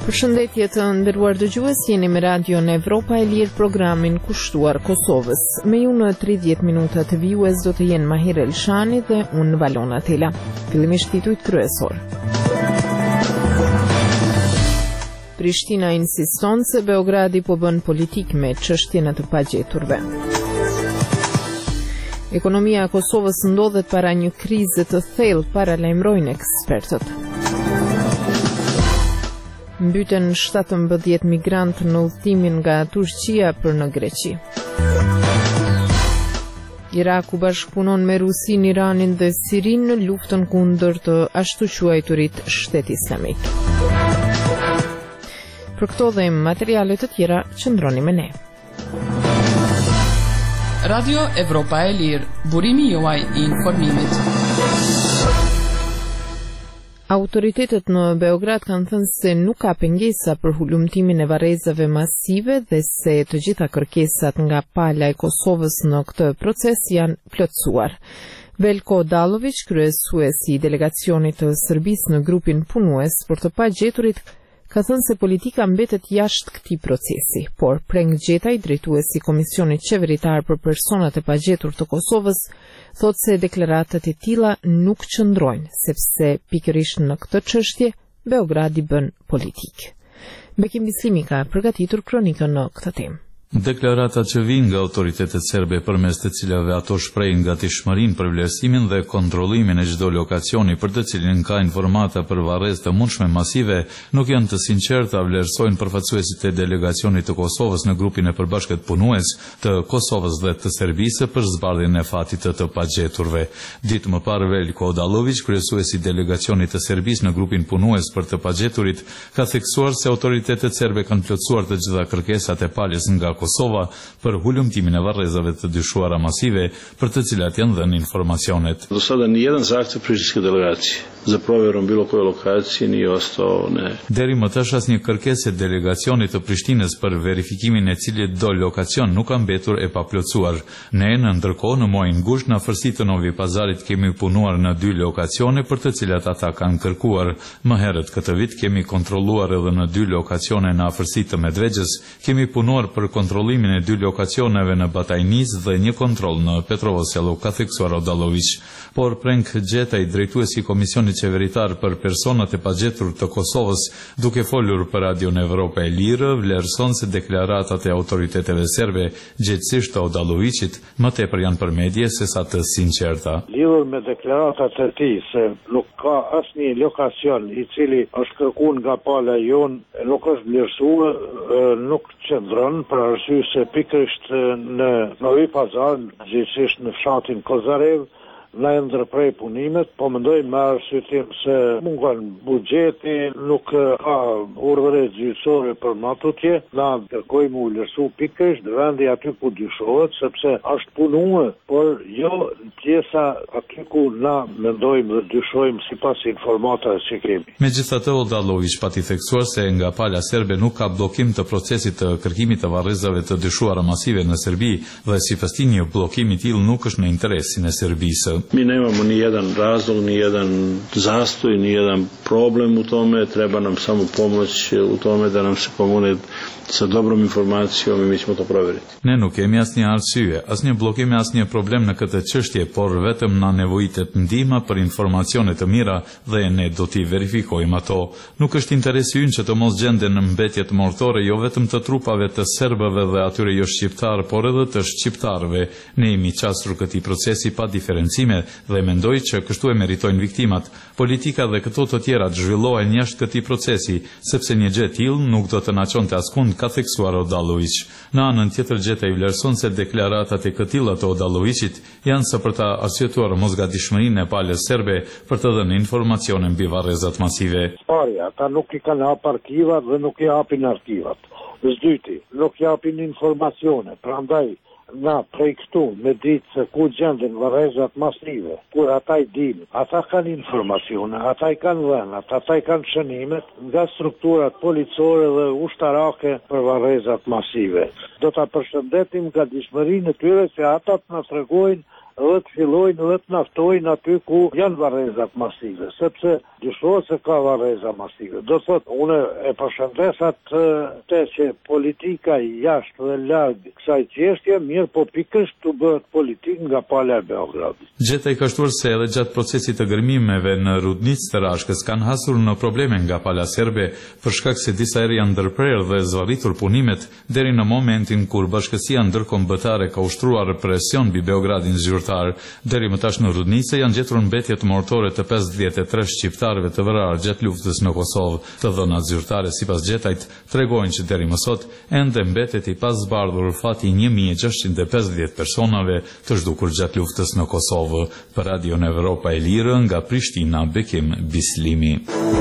Përshëndetje të nderuar dëgjues, jeni me Radio në Evropa e Lirë, programin kushtuar Kosovës. Me ju në 30 minuta të vijues do të jenë Mahir Elshani dhe unë Valona Tela. Fillimisht titujt kryesor. Prishtina insiston se Beogradi po bën politik me çështjen e të pagjeturve. Ekonomia e Kosovës ndodhet para një krize të thellë, paralajmërojnë ekspertët. Mbyten 17 migrantë në udhëtimin nga Turqia për në Greqi. Iraku bashkëpunon me Rusin, Iranin dhe Sirin në luftën kundër të ashtu quajturit Shtetit Islamik. Për këto dhe materiale të tjera, qëndroni me ne. Radio Evropa e Lirë, burimi juaj I informimit. Autoritetet në Beograd kanë thënë se nuk ka pengesa për hulumtimin e varrezave masive dhe se të gjitha kërkesat nga pala e Kosovës në këtë proces janë plotësuar. Veljko Odalović, kryesuesi I delegacionit të Serbisë në grupin punues për të pagjeturit, ka thënë se politika mbetet jashtë këtij procesi, por Preng Gjetaj, drejtuesi I Komisionit Qeveritar për Personat e Pagjetur të Kosovës, thotë se deklaratat e tilla nuk qëndrojnë, sepse pikërisht në këtë çështje Beogradi bën politikë. Bekim Bislimi ka përgatitur kronikën në këtë temë. Deklaratat që vijnë nga autoritetet serbe përmes të cilave ato shprehin gatishmërinë për vlerësimin dhe kontrollimin e çdo lokacioni për të cilin ka informata për varrezë të mundshme masive, nuk janë të sinqerta, vlerësojnë përfaqësuesit e delegacionit të Kosovës në grupin e përbashkët punues të Kosovës dhe të Serbisë për zbardhjen e fatit të pagjeturve. Ditë më parë, Veljko Odalović, kryesuesi I delegacionit të Serbisë në grupin punues për të pagjeturit, ka theksuar se autoritetet serbe kanë plotësuar të gjitha kërkesat e palës nga Kosova për hulumtimin e varrezave të dyshuara masive për të cilat janë dhënë informacionet. Do sada ni jedan zahtjev prištinske delegacije za provjerom bilo koje lokacije nije ostao ne. Deri më tash asnjë kërkesë delegacionit të Prishtinës për verifikimin e cilit do lokacion nuk ka mbetur e paplotësuar. Ne në ndërkohë në muajin gusht në afërsitë të Novi Pazarit kemi punuar në 2 lokacione për të cilat ata kanë kërkuar. Më herët këtë vit kemi kontrolluar edhe në 2 lokacione në afërsitë të Medvegjës, kemi punuar për kontrollimin e 2 lokacioneve në Batajnis dhe një kontroll në Petrovosjelo, ka theksuar Odalović. Por Prenk Gjetaj, drejtuesi I Komisionit Qeveritar për Personat e Pagjetur të Kosovës, duke folur për Radio në Evropa e Lirë, vlerëson se deklaratat e autoriteteve serbe, gjithsesi të Odalovićit, më tepër janë për medje se sa të sinqerta. Lidhur me deklaratat e tij se nuk ka asnjë lokacion I cili është kërkuar nga pala jon, nuk është vlerësuar, nuk qëndron për arsye se pikërisht në Novi Pazar, gjithsesi në fshatin Kozarev, në ndërprej punimet, po mendoj me arsye se mungon buxheti, nuk ka urdhëre gjyqësore për matutje, na kërkojmë u vlerësu pikërisht vendi aty ku dyshohet, sepse është punuar, por jo pjesa aty ku na mendojmë dhe dyshojmë sipas informatave që kemi. Megjithatë, Odalović pati theksuar se nga pala serbe nuk ka bllokim të procesit të kërkimit të varrezave të dyshuara masive në Serbi dhe sipas tij një bllokim I tillë nuk është në interesin e Serbisë. Mi nemamo ni jedan razlog, ni jedan zastoj, ni jedan problem u tome, treba nam samo pomoć u tome da nam se pomogne sa dobrom informacijom I mi ćemo to provjeriti. Ne nuk kemi asnjë arsye, asnjë bllokim, asnjë problem në këtë çështje, por vetëm na nevojitet ndihma për informacione të mira dhe ne do t'i verifikojmë ato. Nuk është interesi ynë që të mos gjenden në mbetje të mortore jo vetëm të trupave të serbëve dhe atyre jo shqiptar, por edhe të shqiptarëve. Ne jemi qasur këtij procesi pa diferencime dhe mendoj që kështu e meritojnë viktimat. Politika dhe këto të tjera të zhvillohen jashtë këtij procesi, sepse një gjë e tillë nuk do të na çonte askund, ka theksuar Odalović. Në anën tjetër, Gjetaj vlerëson se deklaratat e këtilla të Odalovićit janë së për ta arsyetuar mosgatishmërinë e palës serbe për të dhënë informacione mbi varrezat masive. Parja, ata nuk I kanë hap arkivat dhe nuk I hapin arkivat. Zdyti, nuk japin informacione, prandaj na prej këtu me ditë se ku gjenden varrezat masive, kur ata I dinë, ata kanë informacione, ata I kanë dhënat, ata I kanë shënimet nga strukturat policore dhe ushtarake për varrezat masive. Do ta përshëndetim nga dishmërinë e tyre se ata të na tregojnë të fillojnë dhe të naftojnë aty ku janë varrezat masive, sepse dyshohet se ka varreza masive. Do thotë, unë e përshëndes atë që politika jashtë dhe larg kësaj çështje, mirë po pikërisht të bëhet politikë nga pala e Beogradit. Gjeta i ka shtuar se edhe gjatë procesit të gërmimeve në rudnicë të Rashkës kanë hasur në probleme nga pala serbe për shkak se disa herë janë ndërprerë dhe zvarritur punimet deri në momentin kur bashkësia ndërkombëtare ka ushtruar presion mbi Beogradin zyrtar. Deri më tash në rudnicë janë gjetur mbetje të mortore të 53 shqiptarëve të vrarë gjatë luftës në Kosovë. Të dhënat zyrtare sipas gjetajt tregojnë që deri më sot ende mbetet i pazbardhur fati 1650 personave të zhdukur gjatë luftës në Kosovë. Për Radion Evropa e Lirë nga Prishtina, Bekim Bislimi.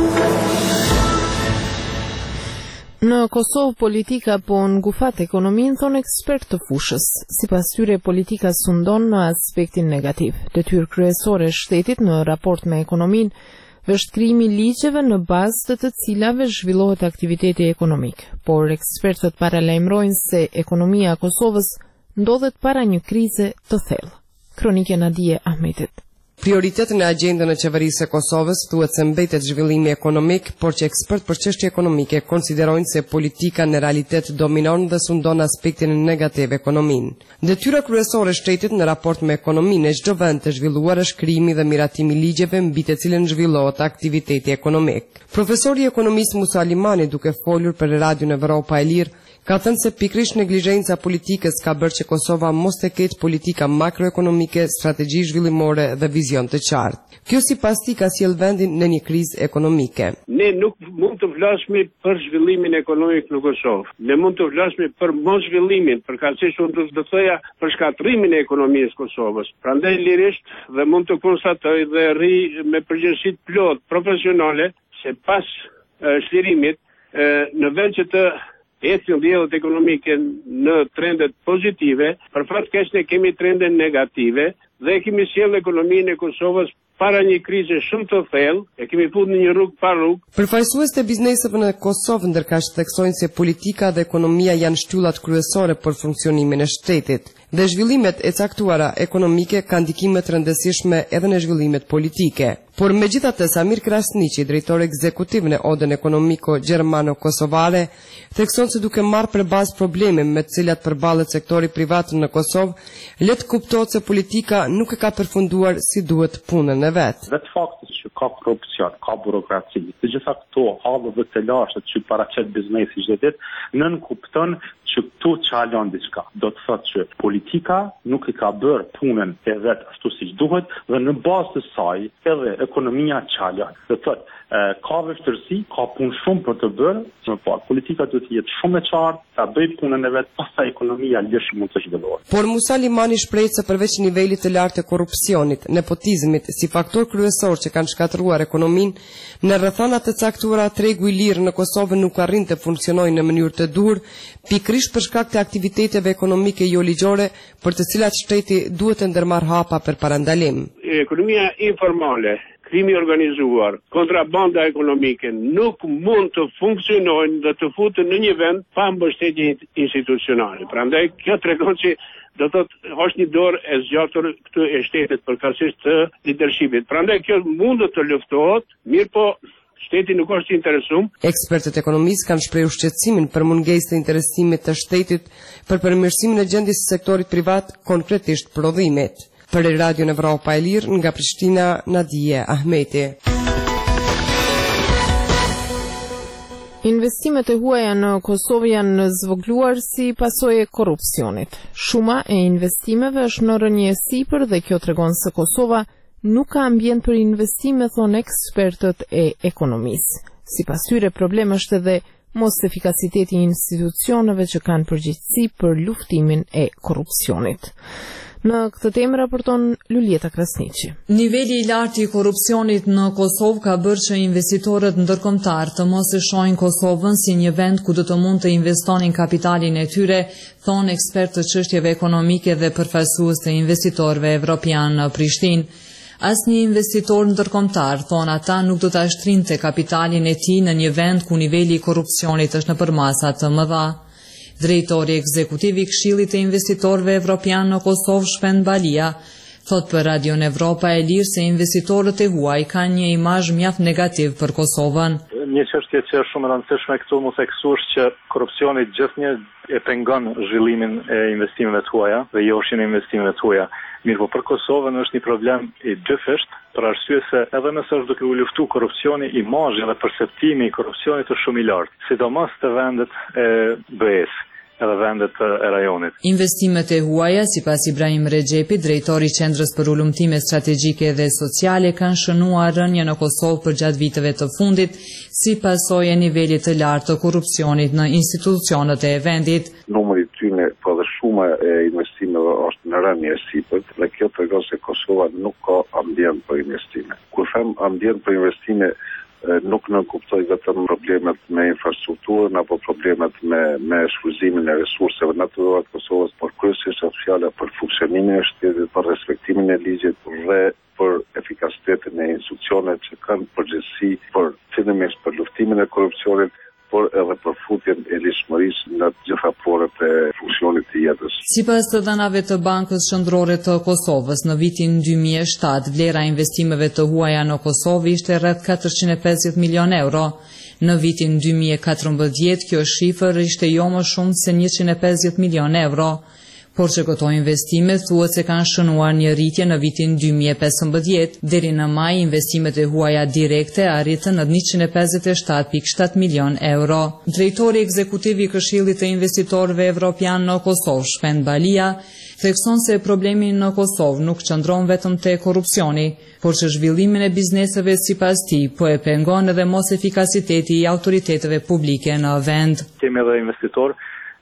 Në Kosovë politika po ngufat ekonominë, thonë ekspert të fushës. Sipas tyre politika sundon në aspektin negativ. Detyrë kryesore e shtetit në raport me ekonominë është krijimi ligjeve në bazë të cilave zhvillohet aktiviteti ekonomik. Por ekspertët paralajmërojnë se ekonomia e Kosovës ndodhet para një krize të thellë. Kronike Nadije Ahmetit. Prioritet në agjendën e qeverisë së Kosovës thuhet se mbetet zhvillimi ekonomik, por që ekspert për çështje ekonomike konsiderojnë se politika në realitet dominon dhe sundon aspektin negativ ekonominë. Detyra kryesore e shtetit në raport me ekonominë e çdo vend të zhvilluar është krijimi dhe miratimi i ligjeve mbi të cilën zhvillohet aktiviteti ekonomik. Profesori ekonomist Musa Limani, duke folur për Radion Evropa e Lirë, ka thënë se pikrisht neglizhenca politikës ka bërë që Kosova mos të ketë politika makroekonomike, strategji zhvillimore dhe vizion të qartë. Kjo sipas tij ka sjell vendin në një krizë ekonomike. Ne nuk mund të flasim për zhvillimin ekonomik në Kosovë. Ne mund të flasim për mos zhvillimin, përkatësisht unë do të thoja për shkatrimin e ekonomisë Kosovës. Prandaj lirisht dhe mund të konstatoj dhe rri me përgjegjësi plot profesionale se pas shlirimit në vend që të ecën diellat ekonomike në trendet pozitive, për fat keq ne kemi trende negative dhe kemi sjellë ekonominë e Kosovës para një krize shumë të thellë, e kemi futur në një rrugë pa rrugë. Përfaqësues të bizneseve në Kosovë ndërkaq theksojnë se politika dhe ekonomia janë shtyllat kryesore për funksionimin e shtetit dhe zhvillimet e caktuara ekonomike kanë ndikime të rëndësishme edhe në zhvillimet politike. Por megjithatë, Samir Krasniqi, drejtori ekzekutiv në Odën Ekonomiko Gjermano-Kosovare, thekson se duke marrë përballë probleme me të cilat përballet sektori privat në Kosovë, le të kuptohet se politika nuk e ka përfunduar si duhet punën e vet. Vetë fakti që ka korrupsion, ka burokraci, të gjitha këto hallet dhe të lashët që paraqet biznesi çdo ditë, nën kupton që këtu çalon diçka. Do të thotë që politika nuk i ka bërë punën e vet ashtu siç duhet dhe në bazë të saj edhe ekonomia çalon. Do të thotë ka vështirësi, ka punë shumë për të bërë, më parë politika duhet të jetë shumë e qartë, ta bëjë punën e vet, pastaj ekonomia lësh mund të zhvillohet. Por Musa Limani shpreh se përveç nivelit të lartë të korrupsionit, nepotizmit si faktor kryesor që kanë shkatëruar ekonominë, në rrethana të caktuara tregu i lirë në Kosovë nuk arrin të funksionojë në mënyrë të dur, pikërisht për shkak të aktiviteteve ekonomike jo ligjore, për të cilat shteti duhet të ndërmarrë hapa për parandalim. Ekonomia informale, krimi organizuar, kontrabanda ekonomike nuk mund të funksionojnë dhe të futen në një vend pa mbështetje institucionale. Prandaj kjo tregon se do të është një dorë e zgjatur këtu e shtetit përkatësisht të leadershipit. Prandaj kjo mund të luftohet, mirë po shteti nuk është i interesuar. Ekspertët ekonomistë kanë shprehur shqetësimin për mungesën e interesimit të shtetit për përmirësimin e gjendjes së sektorit privat, konkretisht prodhimit. Për Radion Evropa e Lirë nga Prishtina, Nadije Ahmeti. Investimet e huaja në Kosovë janë zvogluar si pasojë e korrupsionit. Shuma e investimeve është në rënje sipër dhe kjo tregon se Kosova nuk ka ambient për investime, thonë ekspertët e ekonomisë. Sipas tyre, problemi është edhe mos efikasiteti i institucioneve që kanë përgjegjësi për luftimin e korrupsionit. Në këtë temë raporton Luljeta Krasniqi. Niveli i lartë i korrupsionit në Kosovë ka bërë që investitorët ndërkombëtar të mos e shohin Kosovën si një vend ku do të mund të investonin kapitalin e tyre, thonë ekspertë të çështjeve ekonomike dhe përfaqësues të investitorëve evropian në Prishtinë. Asnjë investitor ndërkombëtar, thonë ata, nuk do ta shtrinte kapitalin e tij në një vend ku niveli i korrupsionit është nëpër masa të mëdha. Drejtori ekzekutiv i Këshillit të Investitorëve Evropian në Kosovë, Shpend Balia, Thot për Radion Evropa e Lirë se investitorët e huaj kanë një imazh mjaft negativ për Kosovën. Një çështje që është shumë e rëndësishme këtu mos e kësush që korrupsioni gjithnjë e pengon zhvillimin e investimeve të huaja dhe joshin e investimeve të huaja. Mirë, po për Kosovën është një problem i dyfisht, për arsye se edhe nëse është duke u luftu korrupsioni, imazhi dhe perceptimi i korrupsionit është shumë i lartë, sidomos te vendet e BE-s. Edhe vendet e rajonit. Investimet e huaja, sipas Ibrahim Rexhepi, drejtori i Qendrës për Ulëmtime Strategjike dhe Sociale, kanë shënuar rënje në Kosovë përgjatë viteve të fundit, si pasojë e nivelit të lartë të korrupsionit në institucionet e vendit. Numri i tyre, po dhe shuma e investimeve është në rënje sipër, dhe kjo tregon se Kosova nuk ka ambient për investime. Kur them ambient për investime, nuk në kuptoj vetëm problemet me infrastrukturën apo problemet me shfrytëzimin e resurseve natyrore të Kosovës, por kryesisht është fjala për funksionimin e shtetit, për respektimin e ligjit dhe për efikasitetin e institucioneve që kanë përgjegjësi për fillimisht për luftimin e korrupsionit, por edhe për futjen e lishmërisë në të gjitha porët e funksionit të jetës. Sipas të dhënave të Bankës Qendrore të Kosovës, në vitin 2007, vlera e investimeve të huaja në Kosovë ishte rreth 450 milion euro. Në vitin 2014, kjo shifër ishte jo më shumë se 150 milion euro. Por që këto investime thuhet se kanë shënuar një rritje në vitin 2015, deri në maj investimet e huaja direkte arritën në 157.7 milion euro. Drejtori ekzekutiv i Këshillit të Investitorëve Evropian në Kosovë, Shpend Balia, thekson se problemi në Kosovë nuk qëndron vetëm te korrupsioni, por që zhvillimin e bizneseve sipas tij po e pengon edhe mos efikasiteti i autoriteteve publike në vend. Kemi edhe investitor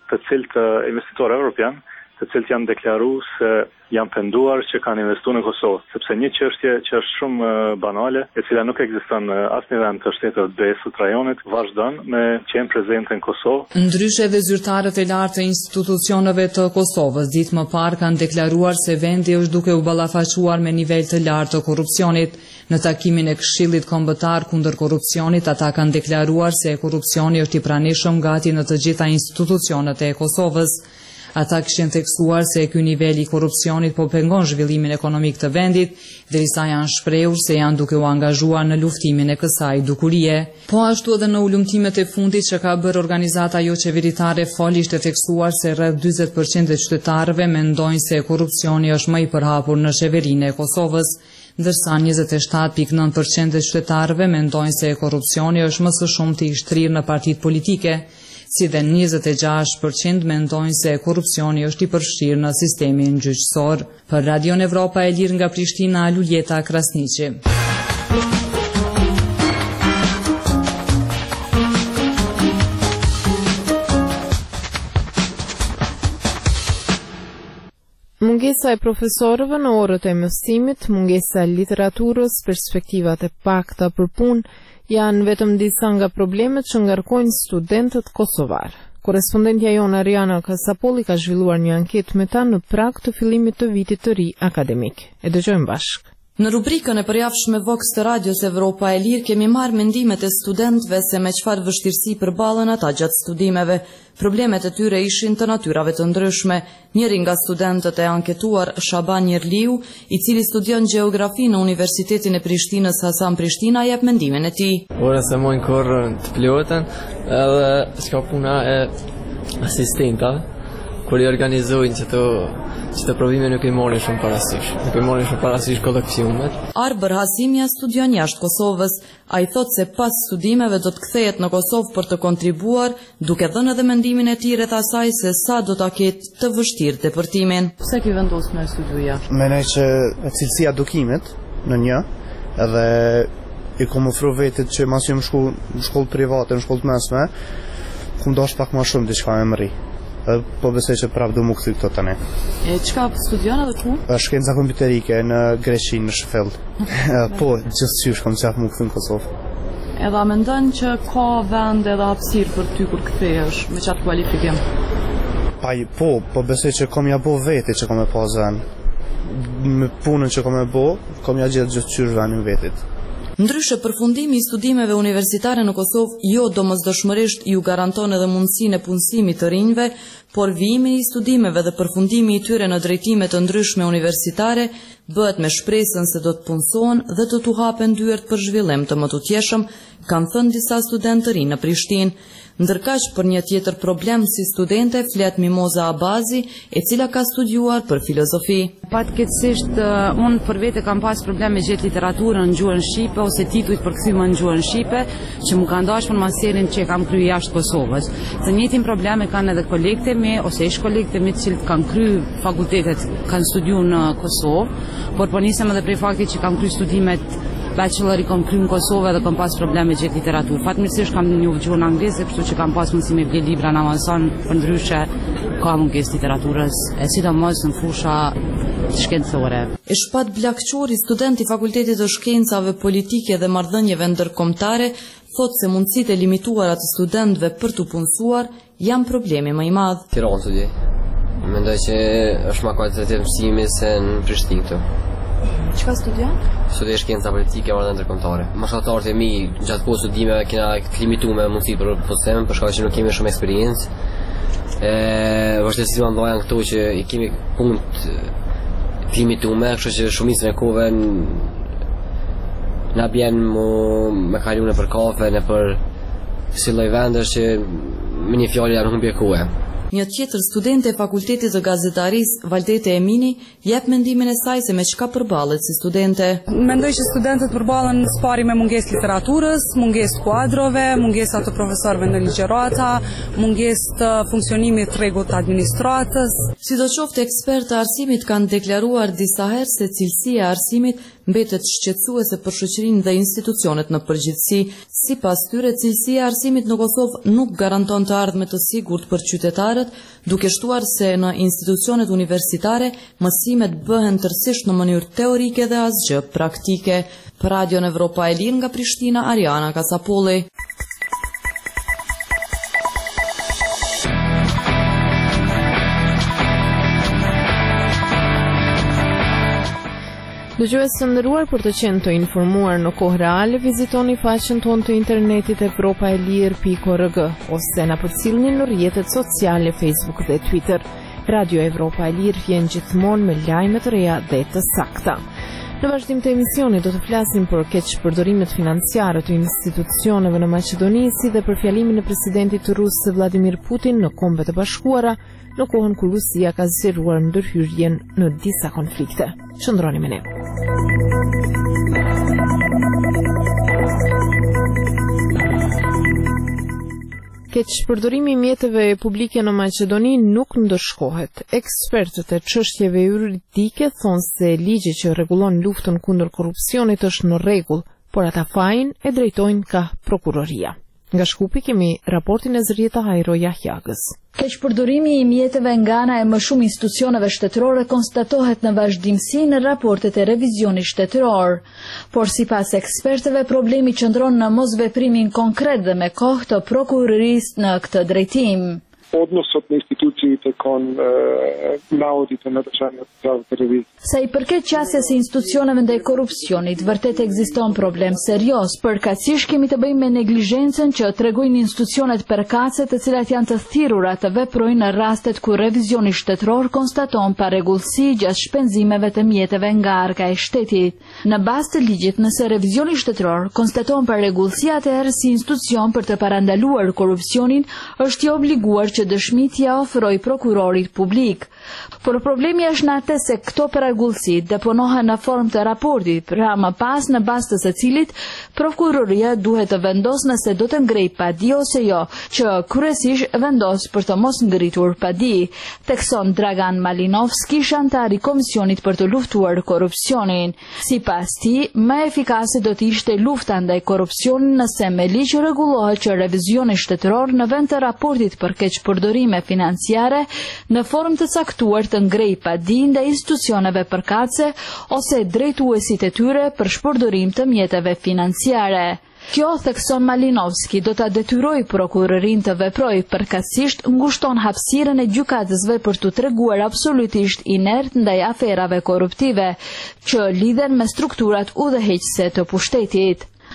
evropian, të cilët janë deklaruar se janë penduar që kanë investuar në Kosovë, sepse një çështje që është shumë banale, e cila nuk ekziston në asnjë vend të shtetit BE-s të rajonit, vazhdon me qenë prezente në Kosovë. Ndryshe dhe zyrtarët e lartë të institucioneve të Kosovës ditë më parë kanë deklaruar se vendi është duke u ballafaquar me nivel të lartë të korrupsionit. Në takimin e Këshillit Kombëtar kundër korrupsionit, ata kanë deklaruar se korrupsioni është i pranishëm gati në të gjitha institucionet e Kosovës. Ata kishin theksuar se ky nivel i korrupsionit po pengon zhvillimin ekonomik të vendit, derisa janë shprehur se janë duke u angazhuar në luftimin e kësaj dukurie. Po ashtu edhe në ulëmtimet e fundit që ka bërë organizata jo qeveritare FOL, ishte theksuar se rreth 40% e qytetarëve mendojnë se korrupsioni është më i përhapur në qeverinë e Kosovës, ndërsa 27.9% e qytetarëve mendojnë se korrupsioni është më së shumti i shtrirë në partitë politike, si dhe 26% mendojnë se korrupsioni është i përfshirë në sistemin gjyqësor. Për Radion Evropa e Lirë nga Prishtina, Luljeta Krasniqi. Mungesa e profesorëve në orët e mësimit, mungesa e literaturës, perspektivat e pakta për punë, janë vetëm disa nga problemet që ngarkojnë studentët kosovar. Korespondentja jonë Ariana Kasapolli ka zhvilluar një anketë me ta në prag të fillimit të vitit të ri akademik. E dëgjojmë bashkë. Në rubrikën e përjavshme Vox të Radios Evropa e Lirë kemi marrë mendimet e studentëve se me çfarë vështirësi përballen ata gjatë studimeve. Problemet e tyre ishin të natyrave të ndryshme. Njëri nga studentët e anketuar, Shaban Jerliu, i cili studion gjeografi në Universitetin e Prishtinës Hasan Prishtina, jep mendimin e tij. Ora se mojnë korrën të plotën, edhe s'ka puna e asistentave, kur i organizojnë që të provime nuk i morën shumë parasysh. Nuk i morën shumë parasysh koleksionet. Arber Hasimja studion jashtë Kosovës. Ai thot se pas studimeve do të kthehet në Kosovë për të kontribuar, duke dhënë edhe mendimin e tij rreth asaj se sa do ta ketë të vështirë deportimin. Pse ke vendosur me studiu jashtë? Mendoj që cilësia e edukimit në një, edhe i kam ofruar vetit që mas jam shku në shkollë private, në shkollë të mesme, kum dosh pak më shumë diçka me mëri. Po besoj që prap do më kthy këto tani. E çka studion edhe ku? Shkenca kompjuterike në Greqi, në Sheffield. Po, gjithsesi kam qaf më kthy në Kosovë. Edhe a mendon që ka vend edhe hapësirë për ty kur kthehesh me çat kualifikim? Po besoj që kam ja bë vetë që kam e pas vend. Me punën që kam e bë, kam ja gjetë gjithçysh vendin vetit. Ndryshe, përfundimi i studimeve universitare në Kosovë jo domosdoshmërisht ju garanton edhe mundësinë e punësimit të rinjve, por vijimi i studimeve dhe përfundimi i tyre në drejtime të ndryshme universitare bëhet me shpresën se do të punësohen dhe të tu hapen dyert për zhvillim të mëtutjeshëm, kanë thënë disa studentë të rinë në Prishtinë. Ndërkaq për një tjetër problem si studente flet Mimoza Abazi, e cila ka studiuar për filozofi. Fatkeqësisht unë për vete kam pas probleme me gjetë literaturën në gjuhën shqipe ose titujt përkthyer në gjuhën shqipe, që më kanë dashur masterin që kam kryer jashtë Kosovës. Të njëjtin probleme kanë edhe kolegët e mi ose ish kolegët e mi të cilët kanë kryer fakultetet, kanë studiuar në Kosovë, por po nisem edhe prej faktit që kam kryer studimet bachelor i kam kryer në Kosovë dhe kam pas probleme me gjetë literaturë. Fatmirësisht kam një gjuhën angleze, kështu që kam pas mundësi me ble libra në Amazon, përndryshe ka mungesë literaturës, e sidomos në fusha shkencore. Ishpat Blakçori, student i Fakultetit të Shkencave Politike dhe Marrëdhënieve Ndërkombëtare, thotë se mundësitë e limituara të studentëve për të punësuar janë problemi më i madh. Tiranë studioj. Mendoj që është më kualitativ mësimi se në Prishtinë këtu. Çka studion? Studioj shkenca politike dhe ndërkombëtare. Mashkulltarët e mi gjatë kohës studimeve kena limituar me mundësi për punësim, për shkak që nuk kemi shumë eksperiencë. Vështirësitë më ndajnë këtu që i kemi punë të limituar, kështu që shumicën e kohëve na bjen me kaluar për kafe, në për si lloj vendesh që me një fjalë janë humbje kohë. Një tjetër studente e Fakultetit të Gazetarisë, Valdete Emini, jep mendimin e saj se me çka përballet si studente. Mendoj që studentët përballen së pari me mungesë literaturës, mungesë kuadrove, mungesë të profesorëve në ligjërata, mungesë të funksionimit të rregullt të administratës. Sidoqoftë, ekspertë e arsimit kanë deklaruar disa herë se cilësia e arsimit mbetet shqetësuese për shoqërinë dhe institucionet në përgjithësi. Sipas tyre, cilësia e arsimit në Kosovë nuk garanton të ardhme të sigurt për qytetarët, duke shtuar se në institucionet universitare mësimet bëhen tërësisht në mënyrë teorike dhe asgjë praktike. Për Radion Evropa e Lirë nga Prishtina, Ariana Kasapolli. Dëgjues të nderuar, për të qenë të informuar në kohë reale, vizitoni faqen tonë të internetit evropaelir.org ose na përcjellni në rrjetet sociale Facebook dhe Twitter. Radio Evropa e Lirë vjen gjithmonë me lajme të reja dhe të sakta. Në vazhdim të emisionit do të flasim për keqpërdorimet financiare të institucioneve në Maqedoni, si dhe për fjalimin e presidentit rus Vladimir Putin në Kombet e Bashkuara, në kohën kur Rusia ka zgjeruar ndërhyrjen në disa konflikte. Qëndroni me ne. Keqpërdorimi i mjeteve publike në Maqedoni nuk ndëshkohet. Ekspertët e çështjeve juridike thonë se ligji që rregullon luftën kundër korrupsionit është në rregull, por ata fajin e drejtojnë ka prokuroria. Nga Shkupi kemi raportin e Zrjeta Hajro Jahjagës. Keqpërdorimi i mjeteve nga ana e më shumë institucioneve shtetërore konstatohet në vazhdimsi në raportet e revizionit shtetëror. Por sipas ekspertëve, problemi qëndron në mosveprimin konkret dhe me kohë të prokurorisë në këtë drejtim. Odnosot në institucijite kanë navodit e në dëshanë të revizit. Sa i përket qasjes së institucioneve ndaj korrupsionit, vërtet ekziston problem serioz, përkatësisht kemi të bëjmë me neglizhencën që tregojnë institucionet përkatëse të cilat janë të thirrura të veprojnë në rastet ku revizioni shtetëror konstaton parregullsi gjatë shpenzimeve të mjeteve nga arka e shtetit. Në bazë të ligjit, nëse revizioni shtetëror konstaton parregullsi, atëherë si institucion për të parandaluar korrupsionin është i obliguar që dëshmit ja ofroj prokurorit publik. Por problemi është në atë se këto parregullsi deponohen në formë të raportit, pra më pas në bazë të secilit prokuroria duhet të vendos nëse do të ngrej padi ose jo, që kryesisht vendos për të mos ngritur padi, thekson Dragan Malinovski, antar i Komisionit për të luftuar korrupsionin. Sipas tij, më efikase do të ishte lufta ndaj korrupsionit nëse me ligj rregullohet që revizioni shtetëror në vend të raportit për keqpërdorime financiare në formë të caktuar të ngrej padi ndaj institucioneve përkatëse ose drejtuesit e tyre për shpërdorim të mjeteve financiare. Kjo, thekson Malinovski, do ta detyroj prokurorin të veproj përkatësisht, ngushton hapësirën e gjykatësve për të treguar absolutisht inert ndaj aferave korruptive që lidhen me strukturat udhëheqëse të pushtetit.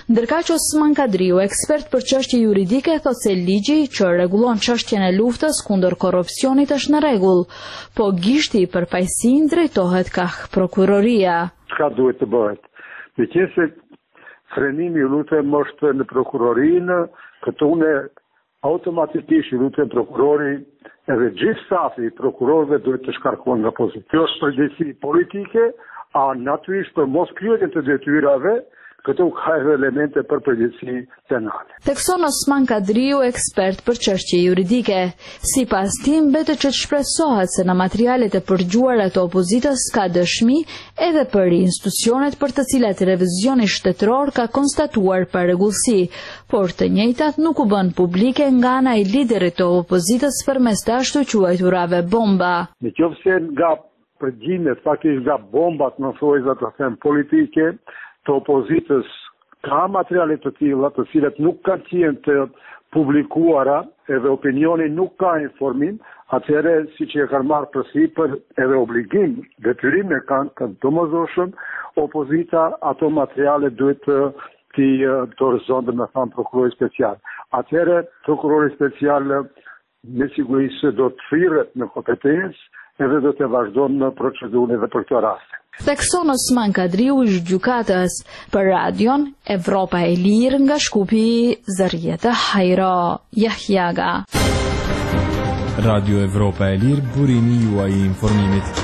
Ndërkaq Osman Kadriu, ekspert për çështje juridike, thotë se ligji që rregullon çështjen e luftës kundër korrupsionit është në rregull, po gishti për përfaqësinë drejtohet ka prokuroria. Çka duhet të bëhet? Meqense frenimi lutem është në prokurorinë, këtu ne automatikisht lutem prokurori edhe gjithë stafi i prokurorëve duhet të shkarkohen nga pozitë. Kjo është përgjegjësi politike, a natyrisht për mos kryerjen të detyrave, këtu ka edhe elemente për përgjegjësi penale. Tekson Osman Kadriu, ekspert për çështje juridike, sipas tij mbetet që të shpresohet se në materialet e përgjuara të opozitës ka dëshmi edhe për institucionet për të cilat revizioni shtetëror ka konstatuar parregullsi, por të njëjtat nuk u bën publike nga ana e liderit të opozitës përmes të ashtu quajturave bomba. Nëse nga përgjimet, faktikisht nga bombat në thojza të them politike, të opozitës ka materiale të tilla të cilat nuk kanë qenë të publikuara edhe opinioni nuk ka informim, atëherë siç e kanë marrë përsipër edhe obligim, detyrim e kanë domosdoshëm, opozita ato materiale duhet të dorëzon me thënë prokurori special. Atëherë prokurori special me siguri se do të thirret në kompetencë edhe do të vazhdon në procedurën edhe për këtë rast. Tekson Osman Kadriu ish gjykatës për radion Evropa e Lirë nga Shkupi, Zërjetë Hajra Jahjaga. Radio Evropa e Lirë, burimi juaj i informimit.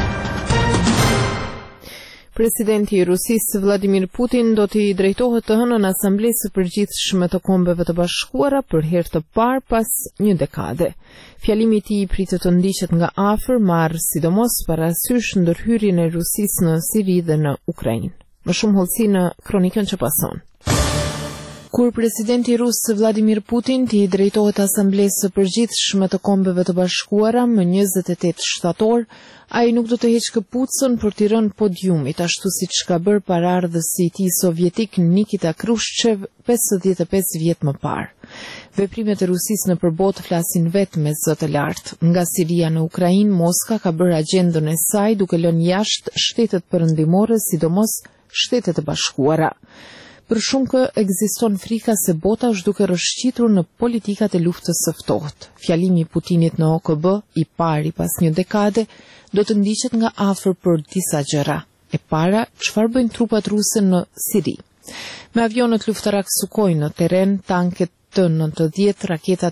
Presidenti i Rusisë Vladimir Putin do t'i drejtohet të hënën Asamblesë së Përgjithshme të Kombeve të Bashkuara për herë të parë pas një dekade. Fjalimi i tij pritet të ndiqet nga afër, marrë sidomos parasysh ndërhyrjen e Rusisë në Siri dhe në Ukrainë. Më shumë hollësi në kronikën që pason. Kur presidenti rus Vladimir Putin t'i drejtohet Asamblesë së Përgjithshme të Kombeve të Bashkuara më 28 shtator, ai nuk do të heqë këpucën për t'i rënë podiumit, ashtu siç ka bërë paraardhësi i tij sovjetik Nikita Khrushchev 55 vjet më parë. Veprimet e Rusisë nëpër botë flasin vetëm me zë të lartë. Nga Siria në Ukrainë, Moska ka bërë agjendën e saj duke lënë jashtë shtetet perëndimore, sidomos Shtetet e Bashkuara. Për shumë kë ekziston frika se bota është duke rrëshqitur në politikat e luftës së ftohtë. Fjalimi i Putinit në OKB, i pari pas një dekade, do të ndiqet nga afër për disa gjëra. E para, çfarë bëjnë trupat ruse në Siri? Me avionët luftarak Sukhoi në terren, tanket T-90, raketat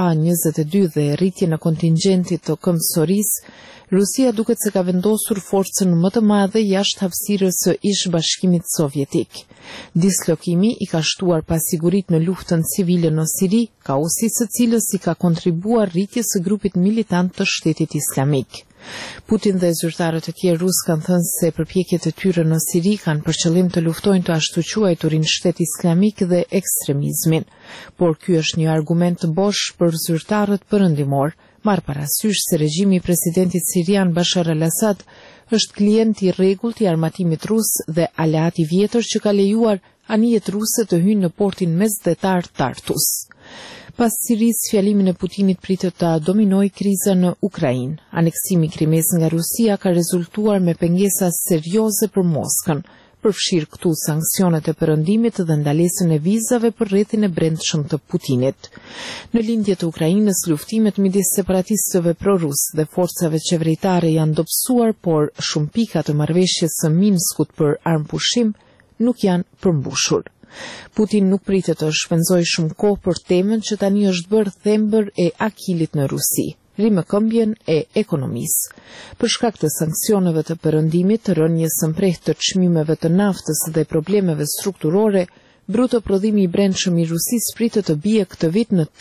SA-22 dhe rritjen e kontingjentit të këmbësorisë, Rusia duket se ka vendosur forcën më të madhe jashtë hapësirës së Ish-Bashkimit Sovjetik. Dislokimi i ka shtuar pasigurit në luftën civile në Siri, kaosi së cilës i ka kontribuar rritjes së grupit militant të Shtetit Islamik. Putin dhe zyrtarët e tjerë rus kanë thënë se përpjekjet e tyre në Siri kanë për qëllim të luftojnë të ashtu quajturin Shtet Islamik dhe ekstremizmin, por ky është një argument të bosh për zyrtarët perëndimor. Marr parasysh se regjimi i presidentit sirian Bashar al-Assad është klient i rregullt i armatimit rus dhe aleat i vjetër që ka lejuar anijet ruse të hyjnë në portin mesdhetar Tartus. Pas Sirisë, fjalimin e Putinit pritet ta dominojë kriza në Ukrainë. Aneksimi i Krimes nga Rusia ka rezultuar me pengesa serioze për Moskën, përfshirë këtu sanksionet e perëndimit dhe ndalesën e vizave për rrethin e brendshëm të Putinit. Në lindje të Ukrainës, luftimet midis separatistëve prorus dhe forcave qeveritare janë dobësuar, por shumë pika të marrëveshjes së Minskut për armpushim nuk janë përmbushur. Putin nuk pritet të shpenzojë shumë kohë për temën që tani është bërë thembër e akilit në Rusi, rimëkëmbjen e ekonomisë. Për shkak të sanksioneve të perëndimit, rënjes së mprehtë të çmimeve të naftës dhe problemeve strukturore, bruto prodhimi i brendshëm i Rusisë pritet të bie këtë vit në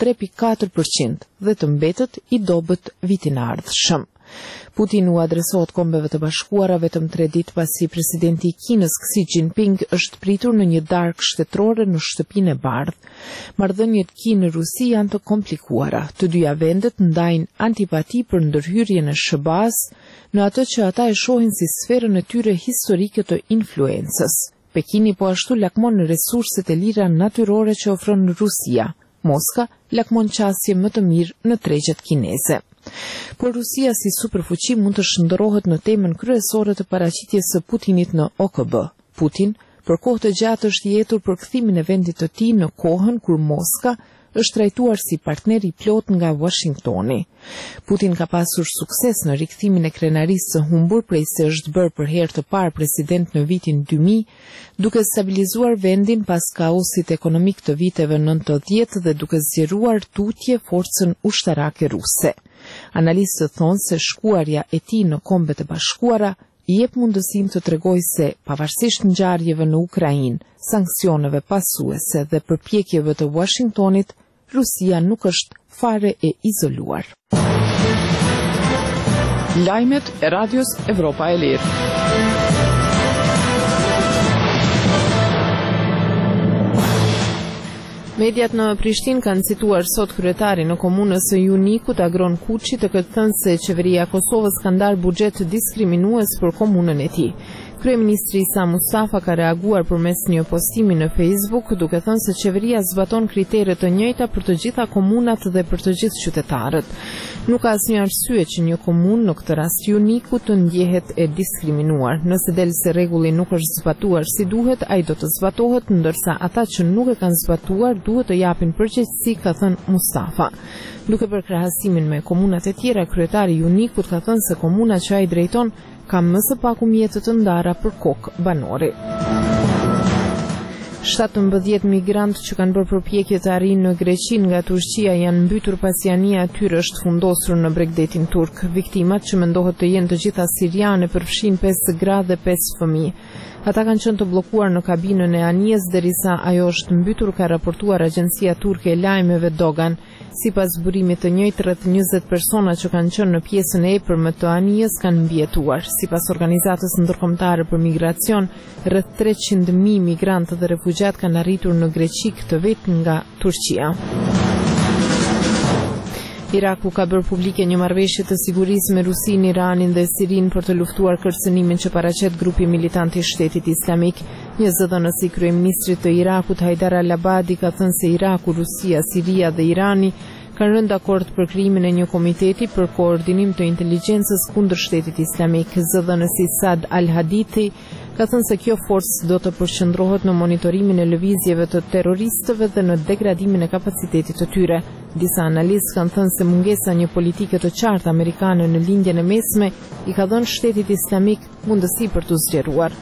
3.4% dhe të mbetet i dobët vitin e ardhshëm. Putin u adresohet Kombeve të Bashkuara vetëm 3 ditë pasi presidenti i Kinës Xi Jinping është pritur në një darkë shtetërore në shtëpinë e bardhë. Marrëdhëniet Kinë-Rusi janë të komplikuara. Të dyja vendet ndajnë antipati për ndërhyrjen e SBA-s në atë që ata e shohin si sferën e tyre historike të influencës. Pekini po ashtu lakmon resurset e lira natyrore që ofron Rusia. Moska lakmon qasje më të mirë në tregjet kineze. Por Rusia si superfuqi mund të shndërrohet në temën kryesore të paraqitjes së Putinit në OKB. Putin Për kohë të gjatë është jetur për kthimin e vendit të tij në kohën kur Moska është trajtuar si partner i plot nga Washingtoni. Putin ka pasur sukses në rikthimin e krenarisë së humbur prej se është bërë për herë të parë president në vitin 2000, duke stabilizuar vendin pas kaosit ekonomik të viteve 90 dhe duke zgjeruar tutje forcën ushtarake ruse. Analistët thonë se shkuarja e tij në Kombet e Bashkuara i jep mundësinë të tregojë se pavarësisht ngjarjeve në Ukrainë, sanksioneve pasuese dhe përpjekjeve të Washingtonit, Rusia nuk është fare e izoluar. Lajmet e Radios Evropa e Lirë. Mediat në Prishtinë kanë cituar sot kryetarin në komunës së Junikut, Agron Kuçi, të këtë thënë se qeveria e Kosovës ka ndarë buxhet diskriminues për komunën e tij. Kryeministri Isa Mustafa ka reaguar përmes një postimi në Facebook, duke thënë se qeveria zbaton kritere të njëjta për të gjitha komunat dhe për të gjithë qytetarët. Nuk ka asnjë arsye që një komunë, në këtë rast Juniku, të ndjehet e diskriminuar. Nëse del se rregulli nuk është zbatuar si duhet, ai do të zbatohet, ndërsa ata që nuk e kanë zbatuar duhet të japin përgjegjësi, ka thënë Mustafa. Duke bërë krahasimin me komunat e tjera, kryetari i Unikut ka thënë se komuna që ai drejton ka më së paku mjete të ndara për kokë banori. 17 migrantë që kanë bërë përpjekje të arrijnë në Greqi nga Turqia janë mbytur pasi anija e tyre është fundosur në Bregdetin turk. Viktimat, që mendohet të jenë të gjitha siriane, përfshin 5 gra dhe 5 fëmijë. Ata kanë qenë të bllokuar në kabinën e anijes derisa ajo është mbytur, ka raportuar agjencia turke e lajmeve Dogan. Sipas burimit të njëjtë, rreth 20 persona që kanë qenë në pjesën e epërme të anijes kanë mbijetuar. Sipas organizatës ndërkombëtare për migracion, rreth 300.000 migrantë dhe refugjat kanë arritur në Greqi këtë vit nga Turqia. Iraku ka bërë publike një marrëveshje të sigurisë me Rusinë, Iranin dhe Sirinë për të luftuar kërcënimin që paraqet grupi militant i Shtetit Islamik. Një zëdhënës i kryeministrit të Irakut, Haidar al-Abadi, ka thënë se Iraku, Rusia, Siria dhe Irani kanë rënë dakord për krijimin e një komiteti për koordinim të inteligjencës kundër Shtetit Islamik. Zëdhënësi Saad al-Hadithi ka thënë se kjo forcë do të përqendrohet në monitorimin e lëvizjeve të terroristëve dhe në degradimin e kapacitetit të tyre. Disa analistë kanë thënë se mungesa një politike të qartë amerikane në lindjen e mesme i ka dhënë Shtetit Islamik mundësi për të zgjeruar.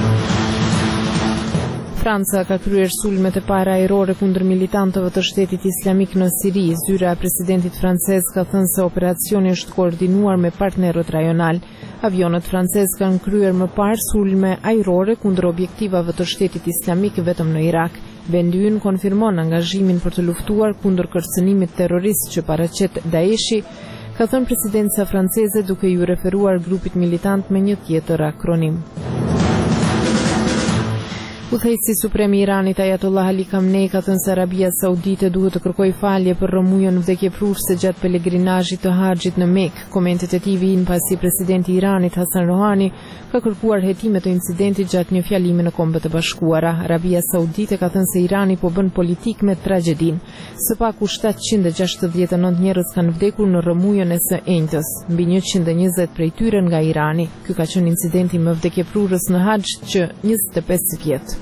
Franca ka kryer sulmet e para ajrore kundër militantëve të Shtetit Islamik në Siri. Zyra e presidentit francez ka thënë se operacioni është koordinuar me partnerët rajonal. Avionët francez kanë kryer më parë sulme ajrore kundër objektivave të Shtetit Islamik vetëm në Irak. Vendi ynë konfirmon angazhimin për të luftuar kundër kërcënimit terrorist që paraqet Daeshi, ka thënë presidenca franceze duke ju referuar grupit militant me një tjetër akronim. Udhëheqësi suprem i Iranit Ayatollah Ali Khamenei ka thënë se Arabia Saudite duhet të kërkojë falje për rrëmujën vdekjeprurse gjatë pelegrinazhit të Haxhit në Mekë. Komentet e tij vijnë pasi presidenti i Iranit Hassan Rouhani ka kërkuar hetimet të incidentit gjatë një fjalimi në Kombet e Bashkuara. Arabia Saudite ka thënë se Irani po bën politik me tragjedinë. Së paku 769 njerëz kanë vdekur në rrëmujën e së enjtës, mbi 120 prej tyre nga Irani. Ky ka qenë incidenti më vdekjeprurës në Haxh që 25 vjet.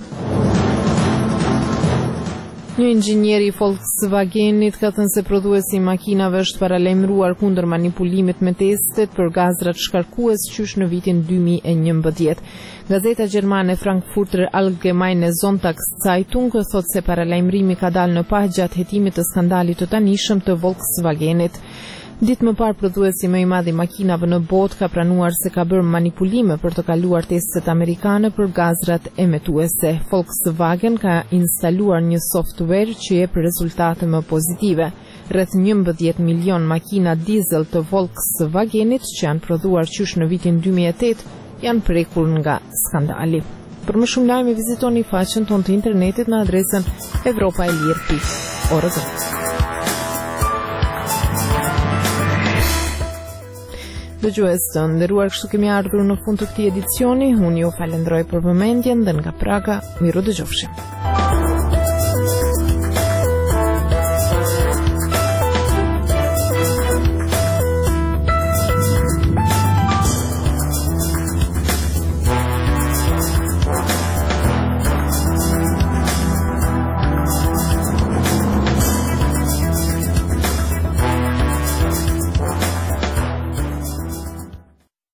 Një inxhinier i Volkswagenit ka thënë se prodhuesi i makinave është paralajmëruar kundër manipulimit me testet për gazrat shkarkues qysh në vitin 2011. Gazeta gjermane Frankfurter Allgemeine Sonntagszeitung thot se paralajmërimi ka dalë në pah gjatë hetimit të skandalit të tanishëm të Volkswagenit. Ditë më parë, prodhuesi më i madh i makinave në botë ka pranuar se ka bërë manipulime për të kaluar testet amerikane për gazrat emetuese. Volkswagen ka instaluar një software që jep rezultate më pozitive. Rreth 11 milion makina diesel të Volkswagenit që janë prodhuar qysh në vitin 2008 janë prekur nga skandali. Për më shumë lajme vizitoni faqen tonë të internetit në adresën europaelir.org. Dëgjues të nderuar, kështu kemi ardhur në fund të këtij edicioni. Unë ju falenderoj për vëmendjen dhe nga Praga, miru dëgjofshim.